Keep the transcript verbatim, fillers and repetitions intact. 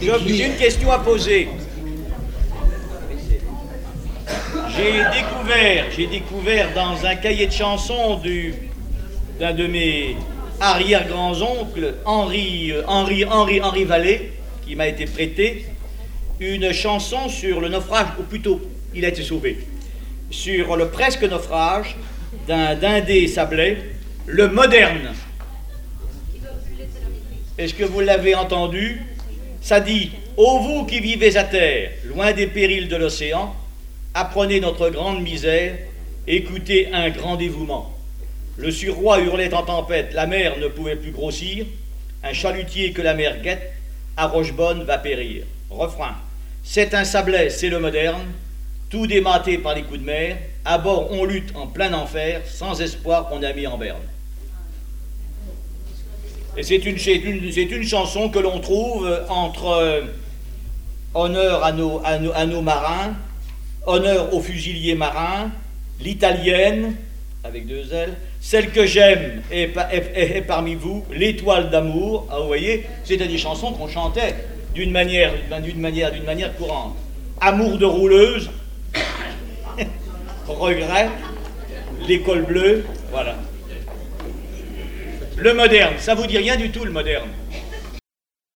J'ai une question à poser. J'ai découvert, j'ai découvert dans un cahier de chansons du, d'un de mes arrière-grands-oncles, Henri, Henri, Henri, Henri Vallée, qui m'a été prêté, une chanson sur le naufrage, ou plutôt, il a été sauvé, sur le presque naufrage d'un d'Indé Sablé, le moderne. Est-ce que vous l'avez entendu? Ça dit, ô vous qui vivez à terre, loin des périls de l'océan, apprenez notre grande misère, écoutez un grand dévouement. Le surroi hurlait en tempête, la mer ne pouvait plus grossir, un chalutier que la mer guette, à Rochebonne va périr. Refrain. C'est un Sablais, c'est le moderne, tout dématé par les coups de mer, à bord on lutte en plein enfer, sans espoir qu'on a mis en berne. Et c'est une, c'est une, c'est une chanson que l'on trouve entre euh, honneur à nos, à, nos, à nos marins, honneur aux fusiliers marins, l'italienne, avec deux L, celle que j'aime est, est, est, est parmi vous, l'étoile d'amour. Ah, vous voyez, c'était des chansons qu'on chantait d'une manière, d'une manière, d'une manière courante. Amour de rouleuse, regret, l'école bleue, voilà. Le moderne, ça vous dit rien du tout, le moderne?